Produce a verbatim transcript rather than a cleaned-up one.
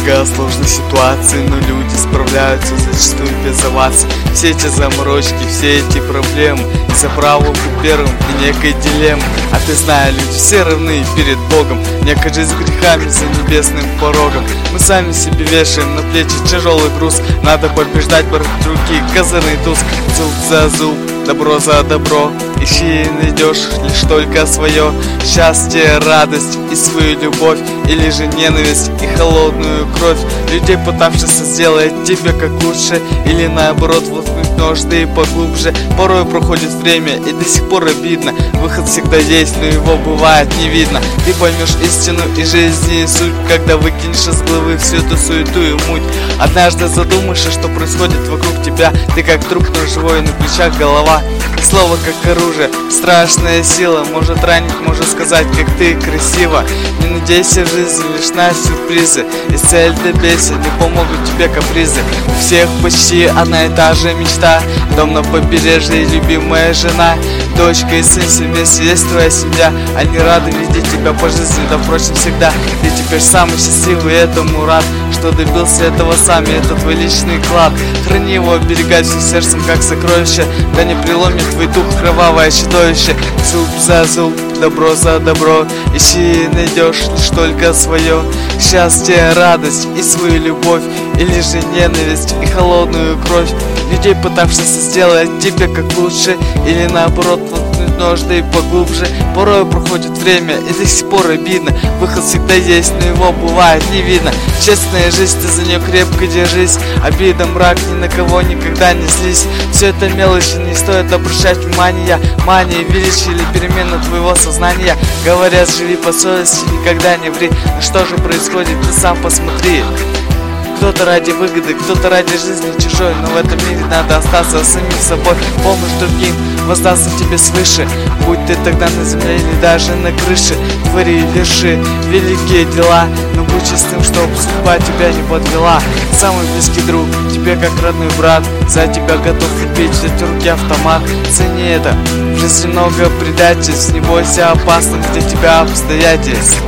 много сложных ситуаций, но люди справляются зачастую без оваций. Все эти заморочки, все эти проблемы из-за права быть первым и некой дилеммы. А ты знаешь, люди все равны перед Богом, некая жизнь с грехами за небесным порогом. Мы сами себе вешаем на плечи тяжелый груз. Надо побеждать, брать руки, козырный туз. Зуб за зуб, добро за добро. Ищи и найдешь лишь только свое счастье, радость и свою любовь, или же ненависть и холодную кровь людей, пытавшихся сделать тебе как лучше, или наоборот воткнуть ножны поглубже. Порой проходит время и до сих пор обидно. Выход всегда есть, но его бывает не видно. Ты поймешь истину и жизни и суть, когда выкинешь из головы всю эту суету и муть. Однажды задумаешься, что происходит вокруг тебя. Ты как труп, но живой, на плечах голова. Слово как оружие, страшная сила. Может ранить, может сказать, как ты красиво. Не надейся в жизни лишь на сюрпризы, и цель добейся, не помогут тебе капризы. У всех почти одна и та же мечта: дом на побережье, любимая жена, дочка и сын, вместе есть твоя семья. Они рады видеть тебя по жизни, да впрочем всегда. Ты теперь самый счастливый, этому рад, что добился этого сам, и это твой личный клад. Храни его, оберегай всем сердцем, как сокровище, да не преломит твой дух кровавое чудовище. Зуб за зуб, добро за добро, ищи и найдешь лишь только свое счастье, радость и свою любовь, или же ненависть и холодную кровь людей, пытавшихся сделать тебе как лучше, или наоборот воткнуть ножны поглубже. Порой проходит время и до сих пор обидно. Выход всегда есть, но его бывает не видно. Честная жизнь, ты за нее крепко держись. Обида, мрак, ни на кого никогда не злись. Все это мелочи, не стоит обращать внимания. Мания, величие или перемена твоего сознания. Говорят, живи по совести, никогда не ври. Но что же происходит, ты сам посмотри. Кто-то ради выгоды, кто-то ради жизни чужой, но в этом мире надо остаться самим собой. Помощь другим воздастся тебе свыше, будь ты тогда на земле или даже на крыше. Твори, верши великие дела, но будь чистым, чтоб судьба тебя не подвела. Самый близкий друг, тебе как родной брат, за тебя готов убить, взять в руки автомат. Цени это, в жизни много предательств, не бойся опасных для тебя обстоятельств.